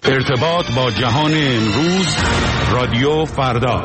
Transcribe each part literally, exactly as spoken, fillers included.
ارتباط با جهان امروز، رادیو فردا.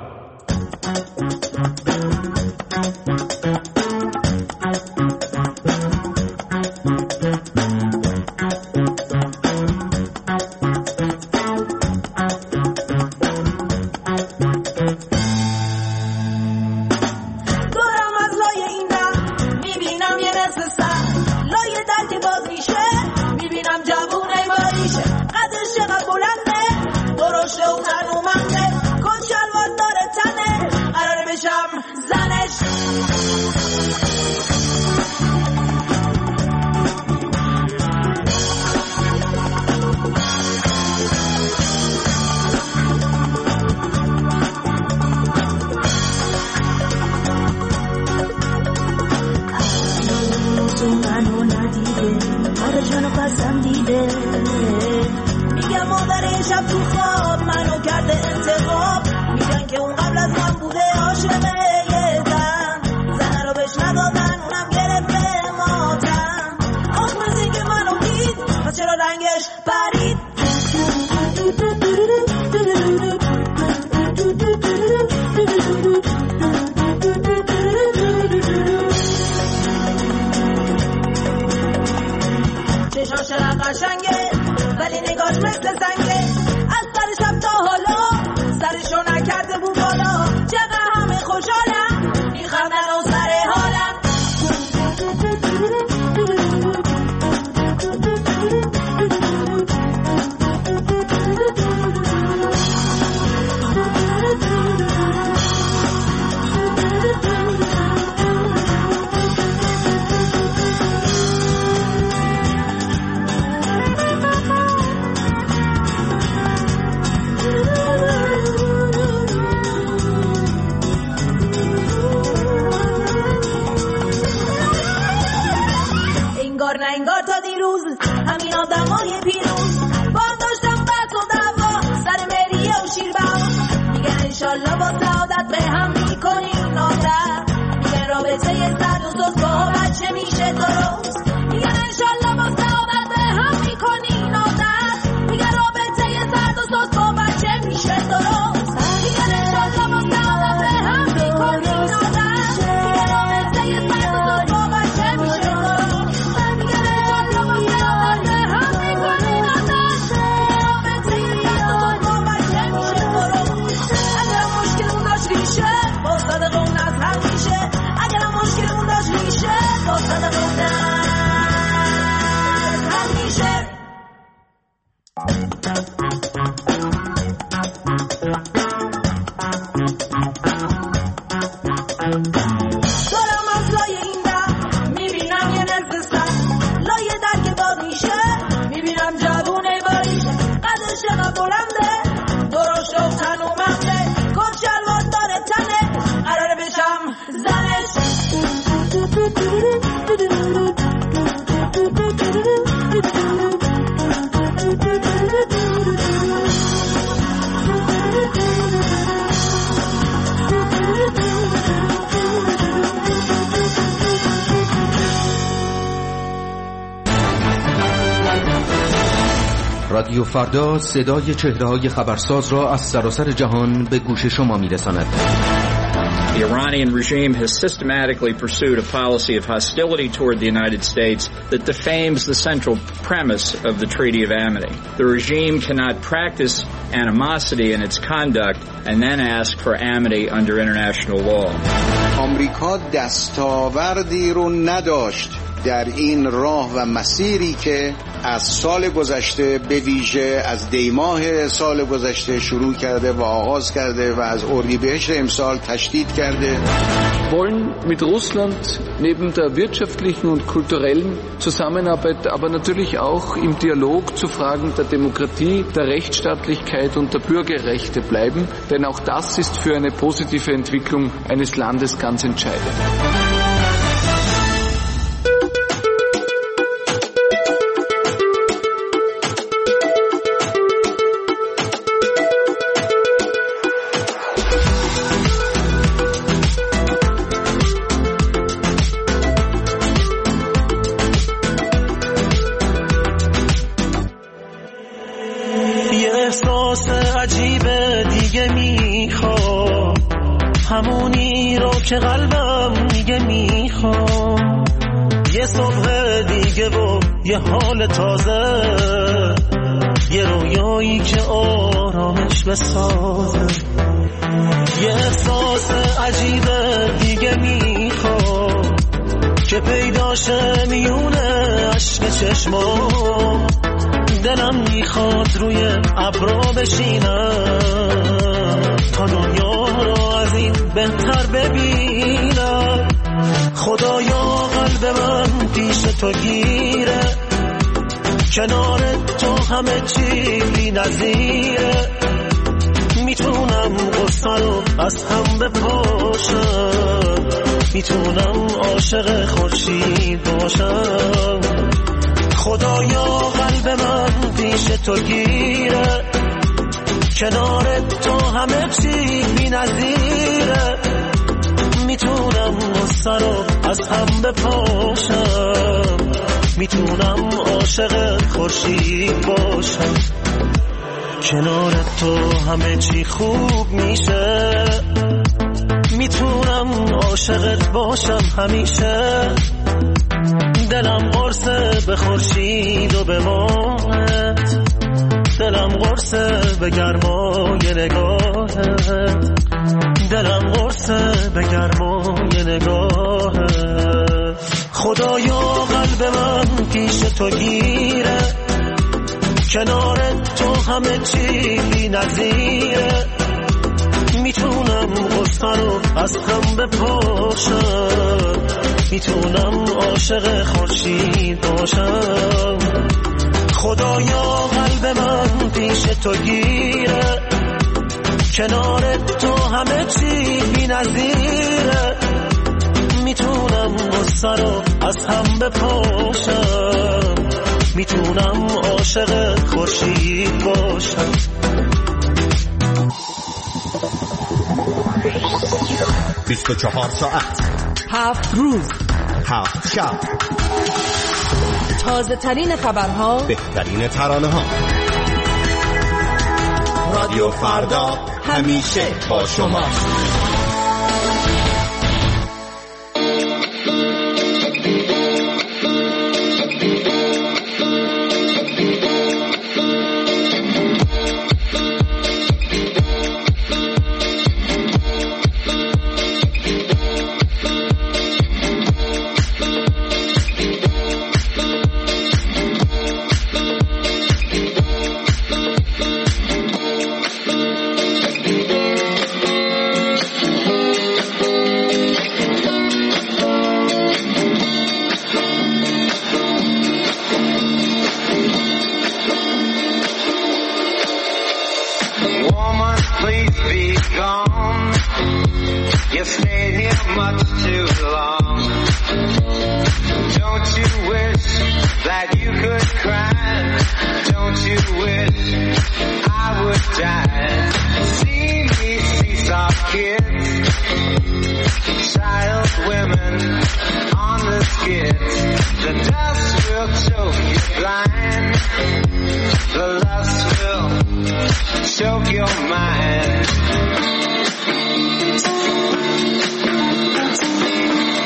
رادیو فردا صدای چهره‌های خبرساز را از سراسر جهان به گوش شما می‌رساند. The Iranian regime has systematically pursued a policy of hostility toward the United States that defames the central premise of the Treaty of Amity. The regime cannot practice animosity in its conduct and then ask for amity under international law. آمریکا دستاوردی رو نداشت در این راه و مسیری که از سال گذشته به ویژه از دیماه سال گذشته شروع کرده و آغاز کرده و از اردیبهشت امسال تشدید کرده. wollen mit Russland neben der wirtschaftlichen und kulturellen Zusammenarbeit, aber natürlich auch im Dialog zu Fragen der Demokratie, der Rechtsstaatlichkeit und der Bürgerrechte bleiben, denn auch das ist für eine positive Entwicklung eines Landes ganz entscheidend. احساس عجیب دیگه میخوام، همونی رو که قلبم میگه میخوام. یه صبح دیگه و یه حال تازه، یه رویایی که آرامش بسازه. یه احساس عجیب دیگه میخوام که پیداشه میونه عشق چشمام. دلم میخواد روی ابرا بشینم تا دنیا رو از این بهتر ببینم. خدایا قلب من پیش تو گیره، کنار تو همه چی بی نظیره. میتونم غصه رو از هم بپاشم، میتونم عاشق خورشید باشم. خدایا قلب من پیش تو گیره، کنار تو همه چی بی نظیره. میتونم غصه رو از هم بپاشم، میتونم عاشق خورشید باشم. کنار تو همه چی خوب میشه، میتونم عاشقت باشم همیشه. دلم قرصه به خورشید و به ماهت، دلم قرصه به گرمای نگاهت، دلم قرصه به گرمای نگاهت. خدایا قلب من پیش تو گیره، کنار تو همه چی بی نظیره. میتونم غصه رو از هم بپاشم، میتونم عاشق خورشید باشم. خدایا قلب من پیش تو گیره، کنار تو همه چی بی نظیره. میتونم غصه رو از هم بپاشم، میتونم عاشق خورشید باشم. بیست و چهار ساعت، هفت روز، هفت شب، تازه ترین خبرها، بهترین ترانه ها. رادیو فردا همیشه با شما.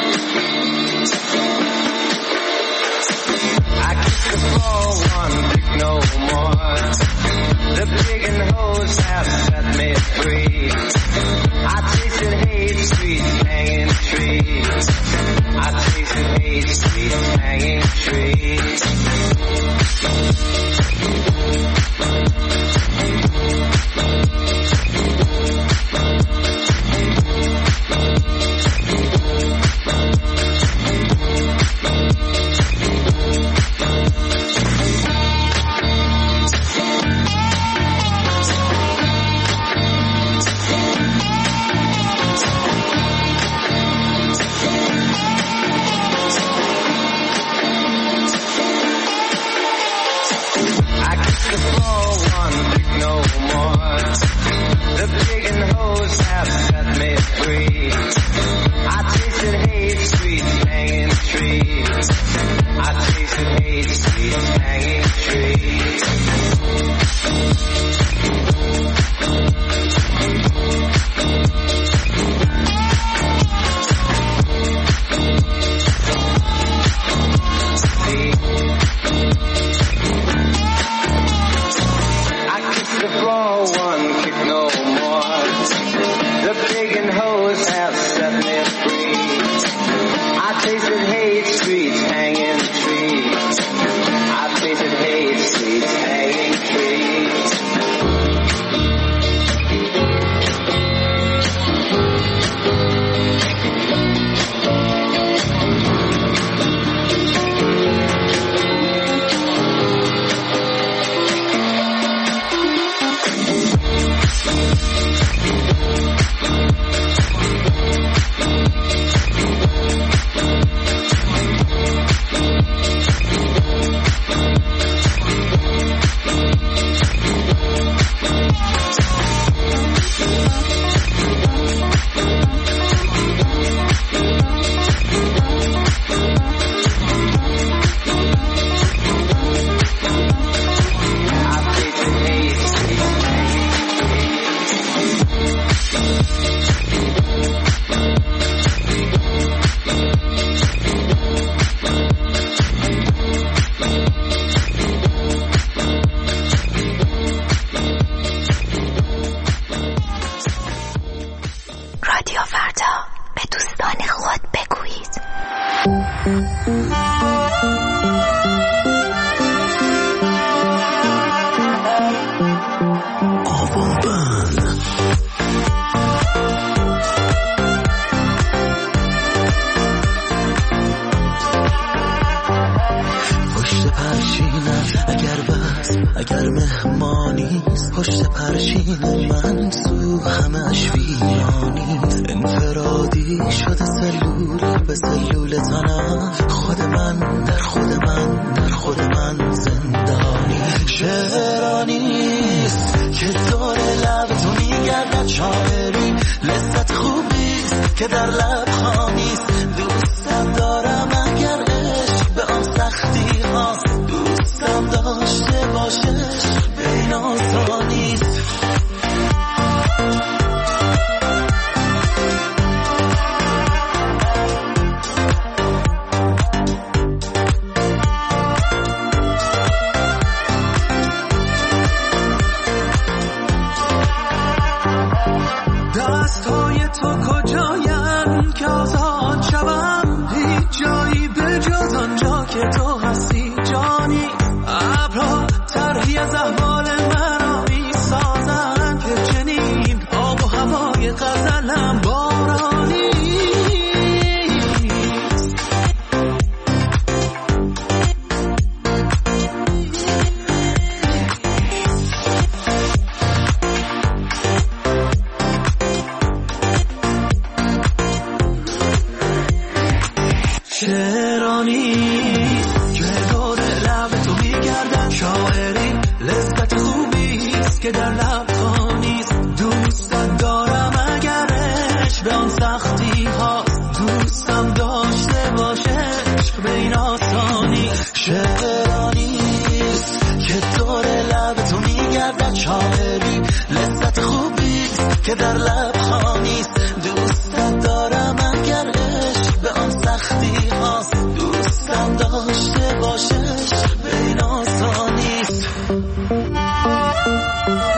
I kiss the floor one اگر مهمانیست پشت پرچین من سو همش ویرانیست انفرادی شده سلول به سلول تنم خود من در خود من در خود من زندانی شعرانیست که دور لب تو میگردد شاعری لذت خوبیست که در لب خانیست دوستم دارم اگر عشق به آن سختی هاست دوستم داشته باشه بین آسانیست دستهای تو کجاین که آزاد شوم هیچ جایی به جز آنجا که تو هستی جانی ابرها طرحی از احوال مرا می سازن که چنین آب و هوای غزلم بارانی شعرانی که دور لب تو میگردن شاعری لذت خوبیست که در لب خانیست دوستت دارم اگرش به آن سختی هاست دوستم داشته باشه عشق به این آسانی شعرانیست که دور لب تو میگردن شاعری لذت خوبیست که در لب خانیست دوستت دارم اگر عشق به آن سختی هاست دوستم داشته باشه به این آسانیست